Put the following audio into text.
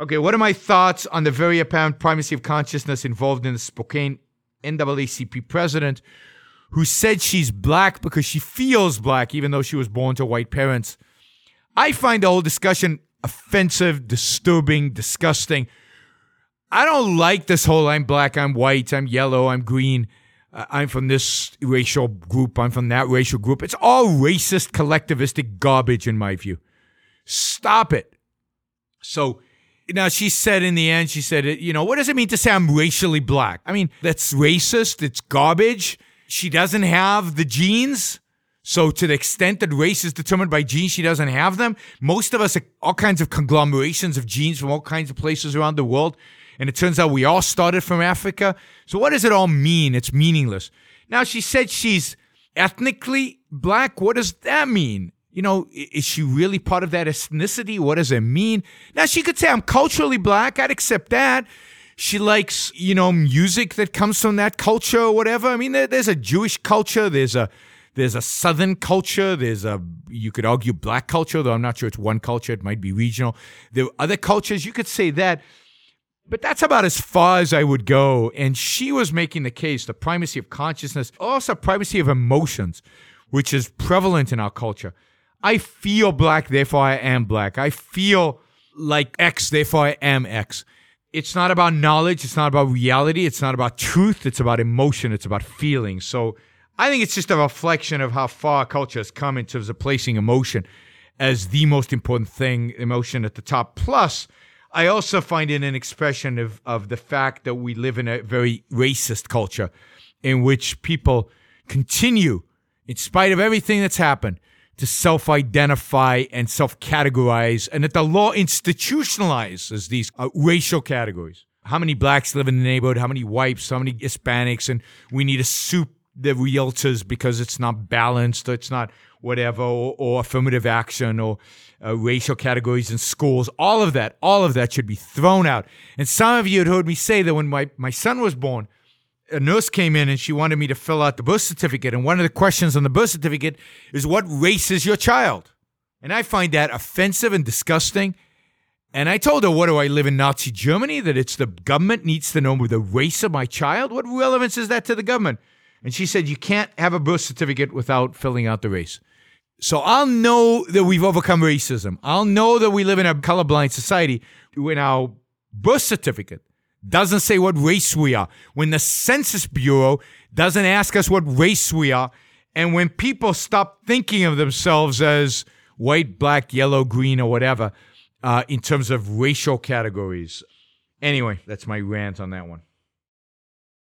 Okay, what are my thoughts on the very apparent primacy of consciousness involved in the Spokane NAACP president who said she's black because she feels black even though she was born to white parents? I find the whole discussion offensive, disturbing, disgusting. I don't like this whole I'm black, I'm white, I'm yellow, I'm green, I'm from this racial group, I'm from that racial group. It's all racist, collectivistic garbage in my view. Stop it. So now she said in the end, she said, what does it mean to say I'm racially black? I mean, that's racist. It's garbage. She doesn't have the genes. So to the extent that race is determined by genes, she doesn't have them. Most of us are all kinds of conglomerations of genes from all kinds of places around the world. And it turns out we all started from Africa. So what does it all mean? It's meaningless. Now, she said she's ethnically black. What does that mean? Is she really part of that ethnicity? What does it mean? Now, she could say I'm culturally black. I'd accept that. She likes, music that comes from that culture or whatever. I mean, there's a Jewish culture. There's a Southern culture. You could argue black culture, though I'm not sure it's one culture. It might be regional. There are other cultures. You could say that. But that's about as far as I would go. And she was making the case, the primacy of consciousness, also primacy of emotions, which is prevalent in our culture. I feel black, therefore I am black. I feel like X, therefore I am X. It's not about knowledge. It's not about reality. It's not about truth. It's about emotion. It's about feeling. So I think it's just a reflection of how far our culture has come in terms of placing emotion as the most important thing, emotion at the top. Plus, I also find it an expression of the fact that we live in a very racist culture in which people continue, in spite of everything that's happened, to self-identify and self-categorize, and that the law institutionalizes these racial categories. How many blacks live in the neighborhood? How many whites? How many Hispanics? And we need to sue the realtors because it's not balanced, or it's not whatever, or affirmative action, or racial categories in schools. All of that should be thrown out. And some of you had heard me say that when my son was born, a nurse came in and she wanted me to fill out the birth certificate. And one of the questions on the birth certificate is, what race is your child? And I find that offensive and disgusting. And I told her, what do I live in Nazi Germany? That it's the government needs to know the race of my child? What relevance is that to the government? And she said, you can't have a birth certificate without filling out the race. So I'll know that we've overcome racism. I'll know that we live in a colorblind society when our birth certificate doesn't say what race we are, when the Census Bureau doesn't ask us what race we are, and when people stop thinking of themselves as white, black, yellow, green, or whatever, in terms of racial categories. Anyway, that's my rant on that one.